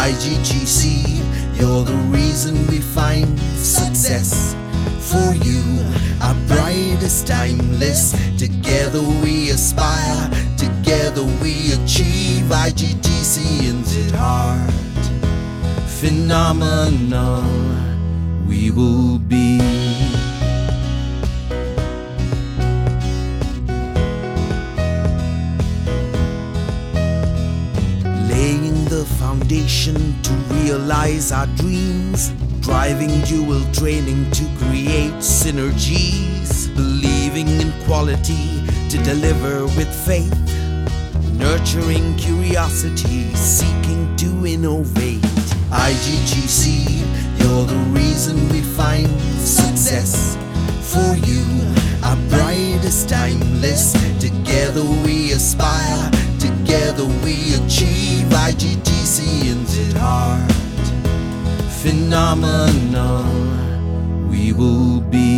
IGGC, you're the reason we find success. For you, our bride is timeless. Together we aspire, together we achieve. IGGC ends at heart. Phenomenal we will be. Laying the foundation to realize our dreams, driving dual training to create synergies, believing in quality to deliver with faith, nurturing curiosity, seeking to innovate. IGGC, you're the reason we find success. For you, our bride is timeless. Together we aspire, together we achieve. IGGC ends at heart. Phenomenal we will be.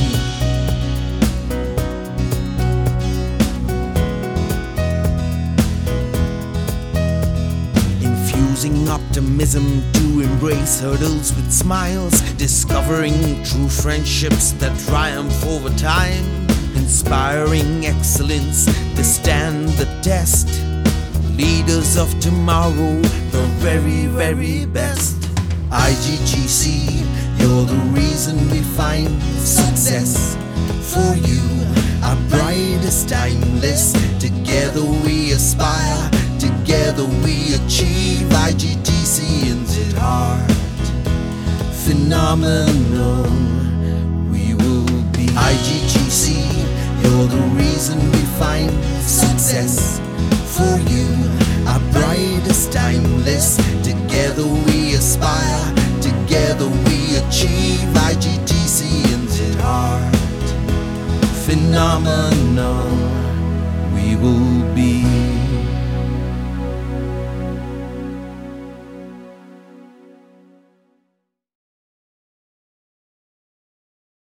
Infusing optimism to embrace hurdles with smiles, discovering true friendships that triumph over time, inspiring excellence to stand the test, leaders of tomorrow, the very, very best. IGGC, you're the reason we find success. For you, our bride is timeless. Together we aspire, together we achieve. IGGC ends at heart. Phenomenal we will be. IGGC, you're the reason we find success. For you, our bride is timeless. Together we aspire, together we achieve. IGGC ends at heart. Phenomenal